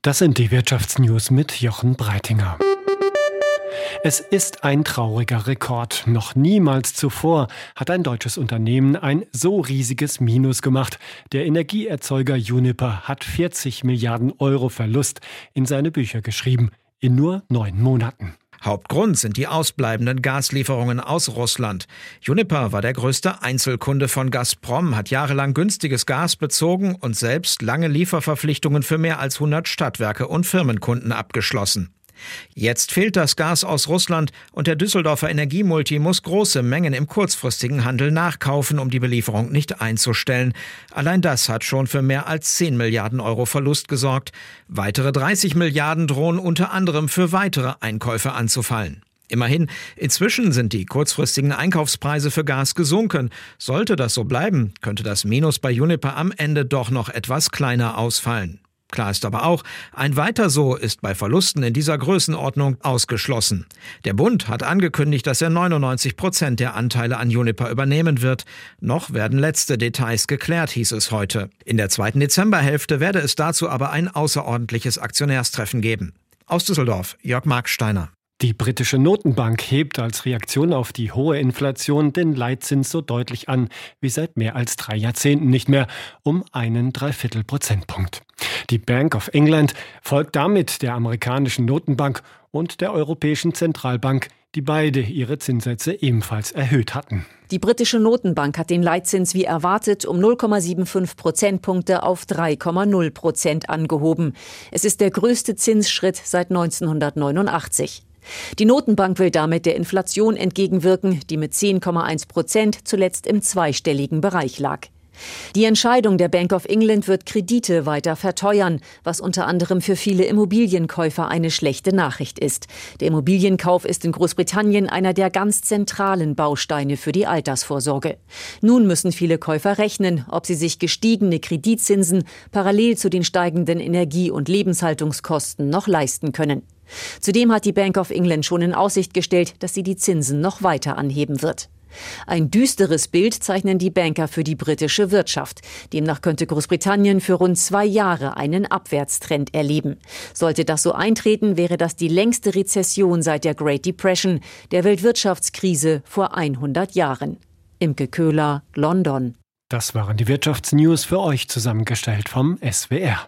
Das sind die Wirtschaftsnews mit Jochen Breitinger. Es ist ein trauriger Rekord. Noch niemals zuvor hat ein deutsches Unternehmen ein so riesiges Minus gemacht. Der Energieerzeuger Uniper hat 40 Milliarden Euro Verlust in seine Bücher geschrieben. In nur 9 Monaten. Hauptgrund sind die ausbleibenden Gaslieferungen aus Russland. Uniper war der größte Einzelkunde von Gazprom, hat jahrelang günstiges Gas bezogen und selbst lange Lieferverpflichtungen für mehr als 100 Stadtwerke und Firmenkunden abgeschlossen. Jetzt fehlt das Gas aus Russland und der Düsseldorfer Energiemulti muss große Mengen im kurzfristigen Handel nachkaufen, um die Belieferung nicht einzustellen. Allein das hat schon für mehr als 10 Milliarden Euro Verlust gesorgt. Weitere 30 Milliarden drohen unter anderem für weitere Einkäufe anzufallen. Immerhin, inzwischen sind die kurzfristigen Einkaufspreise für Gas gesunken. Sollte das so bleiben, könnte das Minus bei Uniper am Ende doch noch etwas kleiner ausfallen. Klar ist aber auch, ein Weiter so ist bei Verlusten in dieser Größenordnung ausgeschlossen. Der Bund hat angekündigt, dass er 99% der Anteile an Uniper übernehmen wird. Noch werden letzte Details geklärt, hieß es heute. In der zweiten Dezemberhälfte werde es dazu aber ein außerordentliches Aktionärstreffen geben. Aus Düsseldorf, Jörg Marksteiner. Die britische Notenbank hebt als Reaktion auf die hohe Inflation den Leitzins so deutlich an wie seit mehr als 3 Jahrzehnten nicht mehr, um einen 0,75 Prozentpunkt. Die Bank of England folgt damit der amerikanischen Notenbank und der Europäischen Zentralbank, die beide ihre Zinssätze ebenfalls erhöht hatten. Die britische Notenbank hat den Leitzins wie erwartet um 0,75 Prozentpunkte auf 3,0% angehoben. Es ist der größte Zinsschritt seit 1989. Die Notenbank will damit der Inflation entgegenwirken, die mit 10,1% zuletzt im zweistelligen Bereich lag. Die Entscheidung der Bank of England wird Kredite weiter verteuern, was unter anderem für viele Immobilienkäufer eine schlechte Nachricht ist. Der Immobilienkauf ist in Großbritannien einer der ganz zentralen Bausteine für die Altersvorsorge. Nun müssen viele Käufer rechnen, ob sie sich gestiegene Kreditzinsen parallel zu den steigenden Energie- und Lebenshaltungskosten noch leisten können. Zudem hat die Bank of England schon in Aussicht gestellt, dass sie die Zinsen noch weiter anheben wird. Ein düsteres Bild zeichnen die Banker für die britische Wirtschaft. Demnach könnte Großbritannien für rund 2 Jahre einen Abwärtstrend erleben. Sollte das so eintreten, wäre das die längste Rezession seit der Great Depression, der Weltwirtschaftskrise vor 100 Jahren. Imke Köhler, London. Das waren die Wirtschaftsnews für euch zusammengestellt vom SWR.